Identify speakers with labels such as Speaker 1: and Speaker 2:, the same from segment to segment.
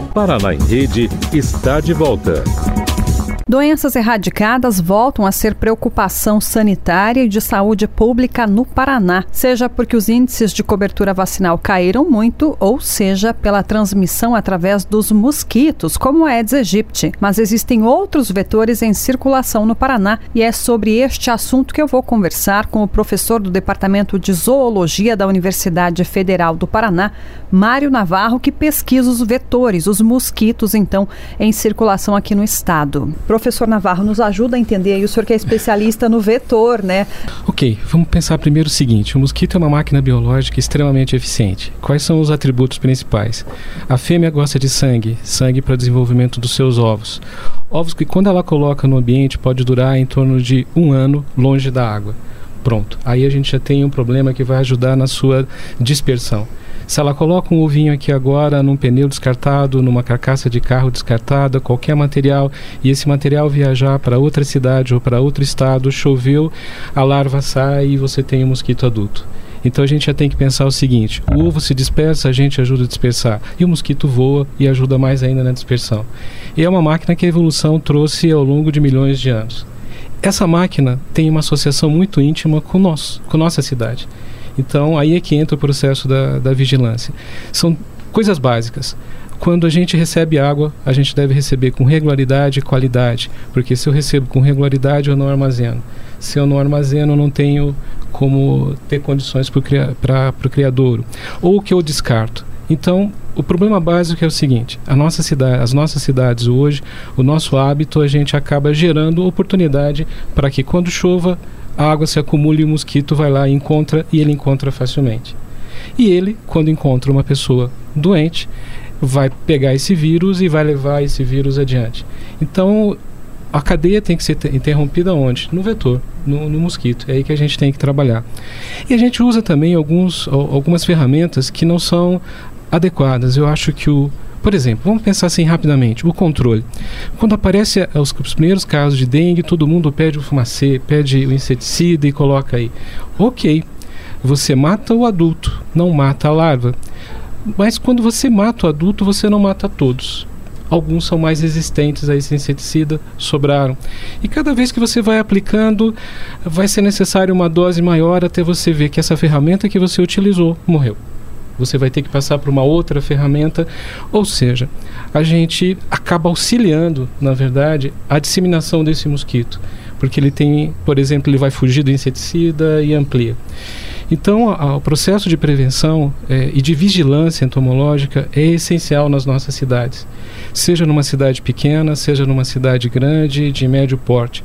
Speaker 1: Paraná em Rede está de volta.
Speaker 2: Doenças erradicadas voltam a ser preocupação sanitária e de saúde pública no Paraná, seja porque os índices de cobertura vacinal caíram muito, ou seja pela transmissão através dos mosquitos, como a Aedes aegypti. Mas existem outros vetores em circulação no Paraná e é sobre este assunto que eu vou conversar com o professor do Departamento de Zoologia da Universidade Federal do Paraná, Mário Navarro, que pesquisa os vetores, os mosquitos, então, em circulação aqui no estado. Professor Navarro, nos ajuda a entender aí, o senhor que é especialista no vetor, né?
Speaker 3: Ok, vamos pensar primeiro o seguinte: o mosquito é uma máquina biológica extremamente eficiente. Quais são os atributos principais? A fêmea gosta de sangue para o desenvolvimento dos seus ovos. Ovos que, quando ela coloca no ambiente, pode durar em torno de 1 ano longe da água. Pronto, aí a gente já tem um problema que vai ajudar na sua dispersão. Se ela coloca um ovinho aqui agora num pneu descartado, numa carcaça de carro descartada, qualquer material, e esse material viajar para outra cidade ou para outro estado, choveu, a larva sai e você tem um mosquito adulto. Então a gente já tem que pensar o seguinte: o ovo se dispersa, a gente ajuda a dispersar, e o mosquito voa e ajuda mais ainda na dispersão. E é uma máquina que a evolução trouxe ao longo de milhões de anos. Essa máquina tem uma associação muito íntima com nossa cidade. Então, aí é que entra o processo da vigilância. São coisas básicas. Quando a gente recebe água, a gente deve receber com regularidade e qualidade, porque se eu recebo com regularidade, eu não armazeno. Se eu não armazeno, eu não tenho como ter condições para o criadouro. Ou que eu descarto. Então, o problema básico é o seguinte: as nossas cidades hoje, o nosso hábito, a gente acaba gerando oportunidade para que quando chova, a água se acumula e o mosquito vai lá e ele encontra facilmente. E ele, quando encontra uma pessoa doente, vai pegar esse vírus e vai levar esse vírus adiante. Então, a cadeia tem que ser interrompida onde? No vetor, no mosquito. É aí que a gente tem que trabalhar. E a gente usa também algumas ferramentas que não são adequadas. Eu acho que por exemplo, vamos pensar assim rapidamente, o controle. Quando aparecem os primeiros casos de dengue, todo mundo pede o fumacê, pede o inseticida e coloca aí. Ok, você mata o adulto, não mata a larva. Mas quando você mata o adulto, você não mata todos. Alguns são mais resistentes a esse inseticida, sobraram. E cada vez que você vai aplicando, vai ser necessário uma dose maior até você ver que essa ferramenta que você utilizou morreu. Você vai ter que passar por uma outra ferramenta, ou seja, a gente acaba auxiliando, na verdade, a disseminação desse mosquito, porque ele tem, por exemplo, ele vai fugir do inseticida e amplia. Então, o processo de prevenção e de vigilância entomológica é essencial nas nossas cidades, seja numa cidade pequena, seja numa cidade grande, de médio porte.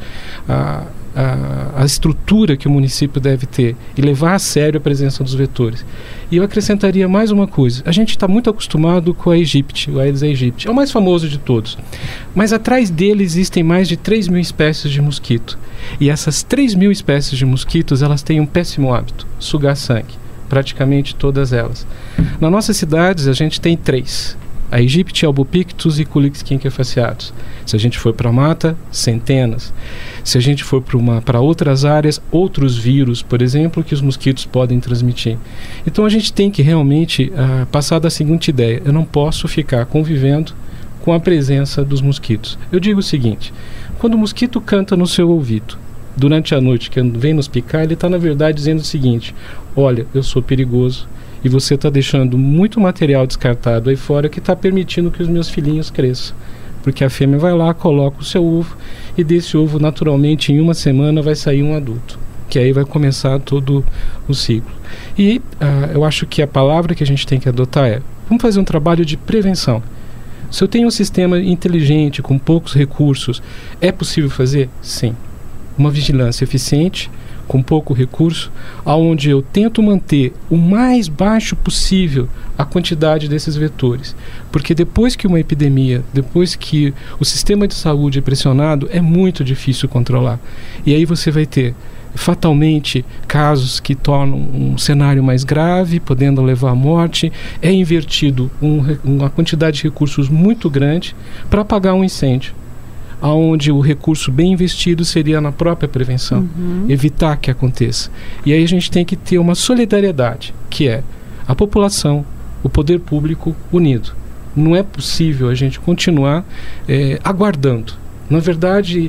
Speaker 3: A estrutura que o município deve ter e levar a sério a presença dos vetores. E eu acrescentaria mais uma coisa: a gente está muito acostumado com o Aedes aegypti, é o mais famoso de todos, mas atrás dele existem mais de 3.000 espécies de mosquito, e essas 3.000 espécies de mosquitos, elas têm um péssimo hábito: sugar sangue, praticamente todas elas. Nas nossas cidades a gente tem 3: Aegypti, Albopictus e Culex quinquefaciatus. Se a gente for para a mata, centenas. Se a gente for para outras áreas, outros vírus, por exemplo, que os mosquitos podem transmitir. Então a gente tem que realmente passar da seguinte ideia: eu não posso ficar convivendo com a presença dos mosquitos. Eu digo o seguinte: quando o mosquito canta no seu ouvido durante a noite, que vem nos picar, ele está na verdade dizendo o seguinte: olha, eu sou perigoso, e você está deixando muito material descartado aí fora que está permitindo que os meus filhinhos cresçam. Porque a fêmea vai lá, coloca o seu ovo, e desse ovo, naturalmente, em 1 semana vai sair um adulto, que aí vai começar todo o ciclo. E eu acho que a palavra que a gente tem que adotar é: vamos fazer um trabalho de prevenção. Se eu tenho um sistema inteligente, com poucos recursos, é possível fazer? Sim. Uma vigilância eficiente, com pouco recurso, onde eu tento manter o mais baixo possível a quantidade desses vetores. Porque depois que uma epidemia, depois que o sistema de saúde é pressionado, é muito difícil controlar. E aí você vai ter, fatalmente, casos que tornam um cenário mais grave, podendo levar à morte. É invertido uma quantidade de recursos muito grande para apagar um incêndio, onde o recurso bem investido seria na própria prevenção, evitar que aconteça. E aí a gente tem que ter uma solidariedade, que é a população, o poder público unido. Não é possível a gente continuar aguardando. Na verdade,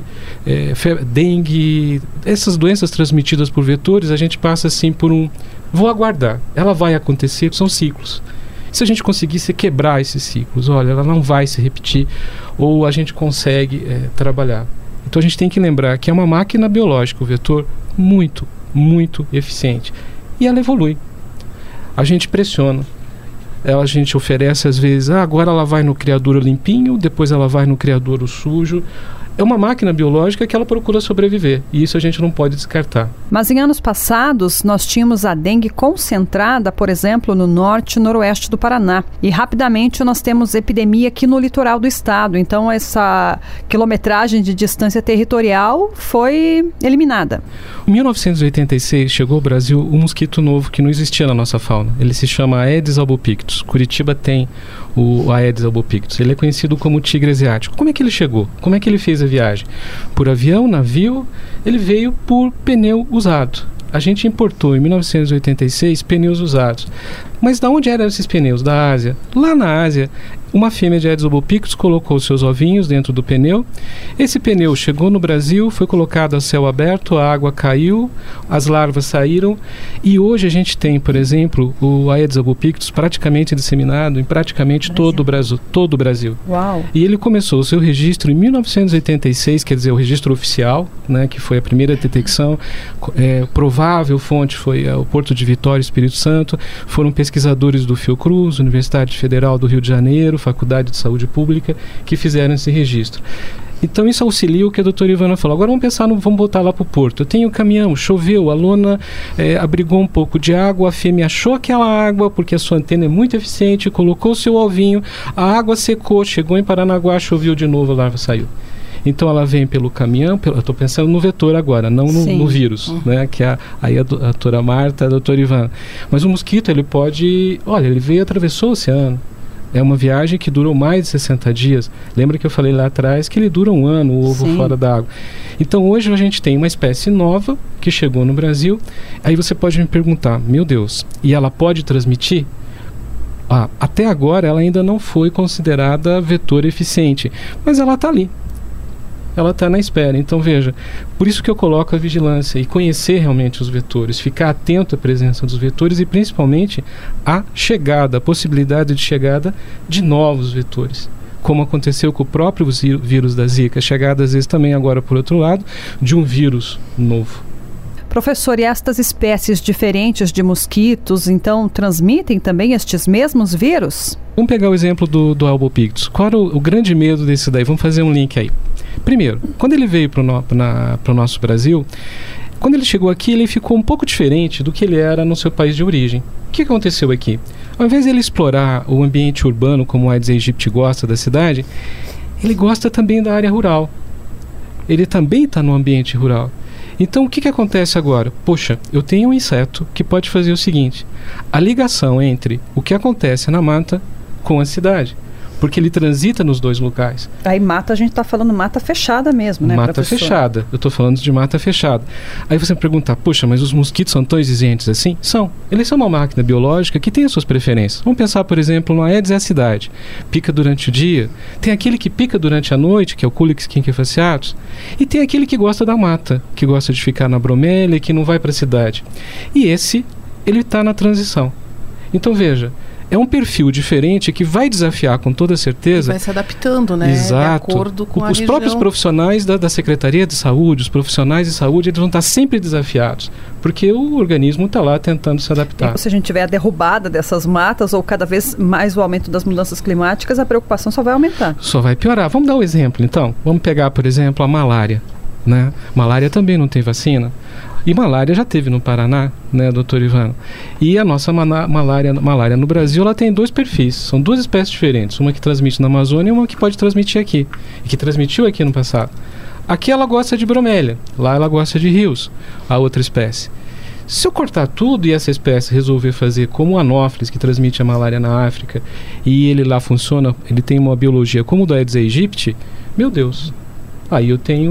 Speaker 3: dengue, essas doenças transmitidas por vetores, a gente passa assim por vou aguardar, ela vai acontecer, são ciclos. Se a gente conseguisse quebrar esses ciclos, olha, ela não vai se repetir, ou a gente consegue trabalhar. Então a gente tem que lembrar que é uma máquina biológica, o vetor, muito, muito eficiente. E ela evolui. A gente pressiona. A gente oferece às vezes, agora ela vai no criadouro limpinho, depois ela vai no criadouro sujo. É uma máquina biológica que ela procura sobreviver, e isso a gente não pode descartar.
Speaker 2: Mas em anos passados, nós tínhamos a dengue concentrada, por exemplo, no norte e noroeste do Paraná. E rapidamente nós temos epidemia aqui no litoral do estado. Então essa quilometragem de distância territorial foi eliminada.
Speaker 3: Em 1986 chegou ao Brasil um mosquito novo que não existia na nossa fauna. Ele se chama Aedes albopictus. Curitiba tem o Aedes albopictus. Ele é conhecido como tigre asiático. Como é que ele chegou? Como é que ele fez a viagem? Por avião, navio? Ele veio por pneu usado. A gente importou em 1986 pneus usados. Mas de onde eram esses pneus? Da Ásia. Lá na Ásia, uma fêmea de Aedes albopictus colocou seus ovinhos dentro do pneu. Esse pneu chegou no Brasil, foi colocado a céu aberto, a água caiu, as larvas saíram, e hoje a gente tem, por exemplo, o Aedes albopictus praticamente disseminado em praticamente todo o Brasil.
Speaker 2: Uau.
Speaker 3: E ele começou o seu registro em 1986, quer dizer, o registro oficial, né, que foi a primeira detecção. Provável fonte foi o Porto de Vitória, Espírito Santo. Foram pesquisadores do Fiocruz, Universidade Federal do Rio de Janeiro, Faculdade de Saúde Pública, que fizeram esse registro. Então isso auxilia o que a doutora Ivana falou. Agora vamos voltar lá para o porto. Eu tenho caminhão, choveu, a lona abrigou um pouco de água, a fêmea achou aquela água, porque a sua antena é muito eficiente, colocou o seu ovinho, a água secou, chegou em Paranaguá, choveu de novo, a larva saiu. Então ela vem pelo caminhão, eu estou pensando no vetor agora, não no vírus, né? Que aí a doutora Marta, a doutora Ivana. Mas o mosquito, ele pode... Olha, ele veio e atravessou o oceano. É uma viagem que durou mais de 60 dias. Lembra que eu falei lá atrás que ele dura um ano, o ovo fora da água. Então hoje a gente tem uma espécie nova que chegou no Brasil. Aí você pode me perguntar, meu Deus, e ela pode transmitir? Até agora ela ainda não foi considerada vetor eficiente, mas ela está ali. Ela está na espera. Então veja, por isso que eu coloco a vigilância e conhecer realmente os vetores, ficar atento à presença dos vetores e principalmente a chegada, a possibilidade de chegada de novos vetores, como aconteceu com o próprio vírus da Zika, chegada às vezes também agora por outro lado de um vírus novo.
Speaker 2: Professor, e estas espécies diferentes de mosquitos, então, transmitem também estes mesmos vírus?
Speaker 3: Vamos pegar o exemplo do albopictus. Qual era o grande medo desse daí? Vamos fazer um link aí. Primeiro, quando ele veio para o nosso Brasil, quando ele chegou aqui, ele ficou um pouco diferente do que ele era no seu país de origem. O que aconteceu aqui? Ao invés de ele explorar o ambiente urbano, como o Aedes aegypti gosta da cidade, ele gosta também da área rural. Ele também está no ambiente rural. Então, o que acontece agora? Poxa, eu tenho um inseto que pode fazer o seguinte: a ligação entre o que acontece na mata com a cidade, porque ele transita nos dois locais.
Speaker 2: Aí mata, a gente está falando mata fechada mesmo, né,
Speaker 3: mata
Speaker 2: professor?
Speaker 3: Fechada, eu estou falando de mata fechada. Aí você me pergunta, poxa, mas os mosquitos são tão exigentes assim? São. Eles são uma máquina biológica que tem as suas preferências. Vamos pensar, por exemplo, no Aedes acidae. Pica durante o dia. Tem aquele que pica durante a noite, que é o Culex quinquefaciatus. E tem aquele que gosta da mata, que gosta de ficar na bromélia e que não vai para a cidade. E esse, ele está na transição. Então veja, é um perfil diferente que vai desafiar com toda certeza.
Speaker 4: E vai se adaptando, né?
Speaker 3: Exato.
Speaker 4: De acordo com a
Speaker 3: Os
Speaker 4: região.
Speaker 3: próprios profissionais da Secretaria de Saúde, os profissionais de saúde, eles vão estar sempre desafiados, porque o organismo está lá tentando se adaptar.
Speaker 2: E se a gente tiver a derrubada dessas matas ou cada vez mais o aumento das mudanças climáticas, a preocupação só vai aumentar.
Speaker 3: Só vai piorar. Vamos dar um exemplo, então. Vamos pegar, por exemplo, a malária. Né? Malária também não tem vacina. E malária já teve no Paraná, né, doutor Ivana? E a nossa malária no Brasil, ela tem dois perfis. São duas espécies diferentes. Uma que transmite na Amazônia e uma que pode transmitir aqui. E que transmitiu aqui no passado. Aqui ela gosta de bromélia. Lá ela gosta de rios, a outra espécie. Se eu cortar tudo e essa espécie resolver fazer como o Anopheles, que transmite a malária na África, e ele lá funciona, ele tem uma biologia como o do Aedes aegypti, meu Deus... Aí eu tenho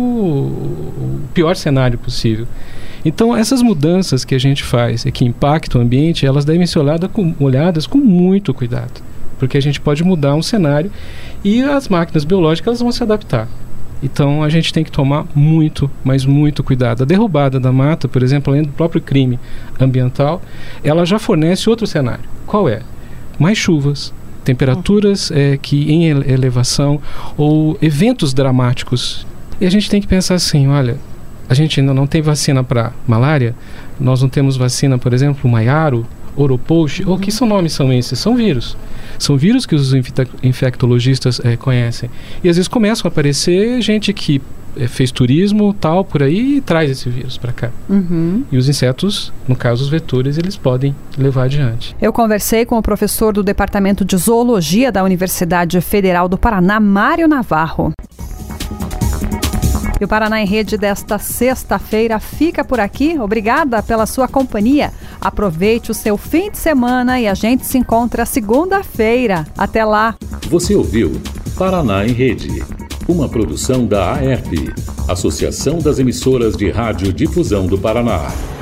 Speaker 3: o pior cenário possível. Então, essas mudanças que a gente faz e que impactam o ambiente, elas devem ser olhadas com muito cuidado. porque a gente pode mudar um cenário e as máquinas biológicas vão se adaptar. Então a gente tem que tomar muito, mas muito cuidado. A derrubada da mata, por exemplo, além do próprio crime ambiental, ela já fornece outro cenário. Qual é? Mais chuvas, temperaturas que em elevação ou eventos dramáticos. E a gente tem que pensar assim, olha, a gente ainda não tem vacina para malária, nós não temos vacina, por exemplo, Maiaro, Oropost, ou que nomes são esses? São vírus. São vírus que os infectologistas conhecem. E às vezes começam a aparecer gente que fez turismo, tal, por aí, e traz esse vírus para cá. E os insetos, no caso os vetores, eles podem levar adiante.
Speaker 2: Eu conversei com o professor do Departamento de Zoologia da Universidade Federal do Paraná, Mário Navarro. E o Paraná em Rede desta sexta-feira fica por aqui. Obrigada pela sua companhia. Aproveite o seu fim de semana e a gente se encontra segunda-feira. Até lá.
Speaker 1: Você ouviu Paraná em Rede, uma produção da AERP, Associação das Emissoras de Rádio Difusão do Paraná.